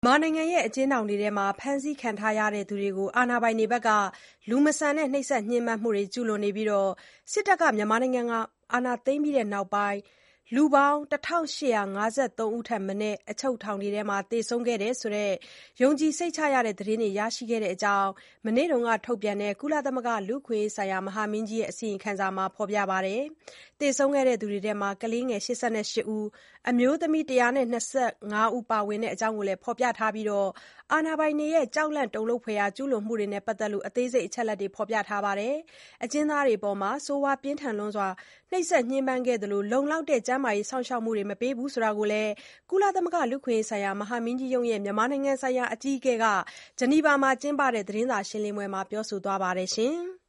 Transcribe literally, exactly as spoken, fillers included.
မြန်မာနိုင်ငံအကျဉ်းထောင်တွေထဲမှာဖမ်းဆီးခံထားရသူတွေကိုအာဏာပိုင်တွေက လူမဆန်တဲ့နှိပ်စက်ညှဉ်းပန်းမှုတွေကျူးလွန်နေပြီး စစ်တပ်ကအာဏာသိမ်းပြီးနောက်ပိုင်း လူပေါင်း တစ်ထောင့်ရှစ်ရာ ငါးဆယ့်သုံး ဦးထက်မနည်း အချုပ်ထောင်တွေမှာသေဆုံးခဲ့တယ်ဆိုတဲ့ ယုံကြည်စိတ်ချရတဲ့သတင်းတွေရရှိခဲ့တဲ့အကြောင်း မနေ့ကထုတ်ပြန်တဲ့ ကုလသမဂ္ဂလူ့အခွင့်အရေးဆိုင်ရာမဟာမင်းကြီးရဲ့အစီရင်ခံစာမှာဖော်ပြပါတယ်။ သေဆုံးခဲ့သူတွေထဲမှာ ကလေးငယ် ရှစ်ဆယ့်ရှစ် ဦး၊ အမျိုးသမီး တစ်ရာနှစ်ဆယ့်ငါး ဦးပါဝင်တဲ့အကြောင်းလည်းဖော်ပြထားပြီး အာဏာပိုင်တွေရဲ့ ကြောက်လန့်တုန်လှုပ်ဖွယ်ကျူးလွန်မှုတွေနဲ့ပတ်သက်လို့ အသေးစိတ်အချက်အလက်တွေဖော်ပြထားပါတယ်။ အကျဉ်းသားတွေအပေါ် ဆိုးဝါးပြင်းထန်လွန်းစွာ နှိပ်စက်ညှဉ်းပန်းခဲ့သလို လုံလောက်တဲ့ ကျန်းမာရေးစောင့်ရှောက်မှုတွေမပေးဘူးဆိုတာကိုလည်း ကုလသမဂ္ဂလူ့အခွင့်အရေးဆိုင်ရာမဟာမင်းကြီးရုံးရဲ့ မြန်မာနိုင်ငံဆိုင်ရာအကြီးအကဲက ဂျနီဗာမှာကျင်းပတဲ့သတင်းစာရှင်းလင်းပွဲမှာပြောဆိုသွားပါတယ်။